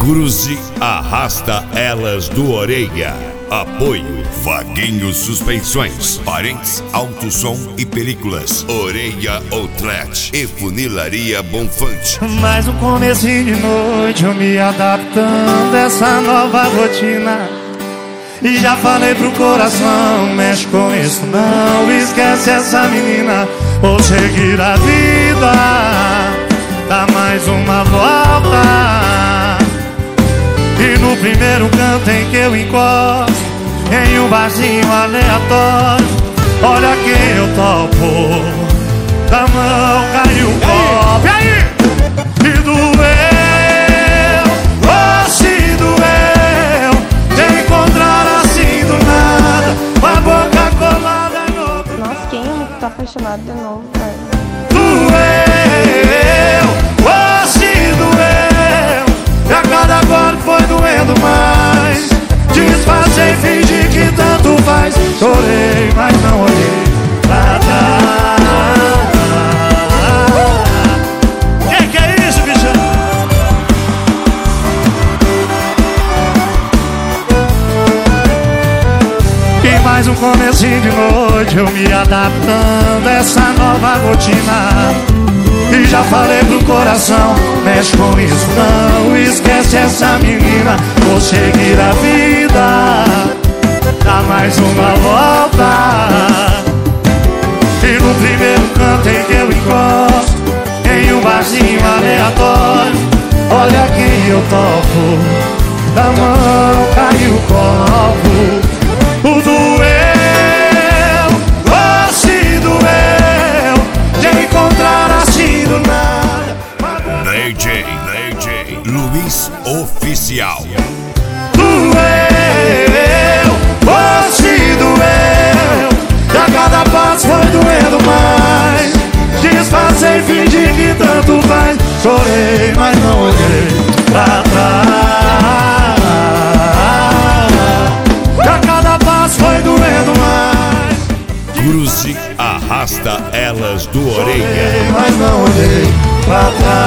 Cruze arrasta elas do Orelha. Apoio Vaguinho Suspensões, Parentes, Alto Som e Películas, Orelha Outlet e Funilaria Bonfante. Mais um comecinho de noite, eu me adaptando a essa nova rotina. E já falei pro coração, mexe com isso não, esquece essa menina. Vou seguir a vida, dá mais uma volta. E no primeiro canto em que eu encosto, em um barzinho aleatório, olha quem eu topo, da mão caiu o copo. E aí? E doeu, oh se doeu, te encontrar assim do nada, com a boca colada em outro. Nossa, quem tá apaixonado de novo, velho? Doeu, oh se doeu, e a cada golpe foi doendo mais. Disfarcei, fingi que tanto faz. Chorei, mas não olhei pra trás. Que é isso, bichão? E mais um comecinho de noite, eu me adaptando a essa nova rotina. E já falei pro coração, mexe com isso não, esquece essa menina. Vou seguir a vida, dá mais uma volta. E no primeiro canto em que eu encosto, em um barzinho aleatório, olha quem eu topo, da mão caiu o copo. O doeu, oh se doeu, de encontrar assim do nada. DJ Luiz Oficial. Doeu, oh se doeu, e a cada passo foi doendo mais. Disfarcei, fingi que tanto faz. Chorei, mas não olhei pra trás. E a cada passo foi doendo mais. Cruze arrasta elas do Orelha. Chorei, mas não olhei pra trás.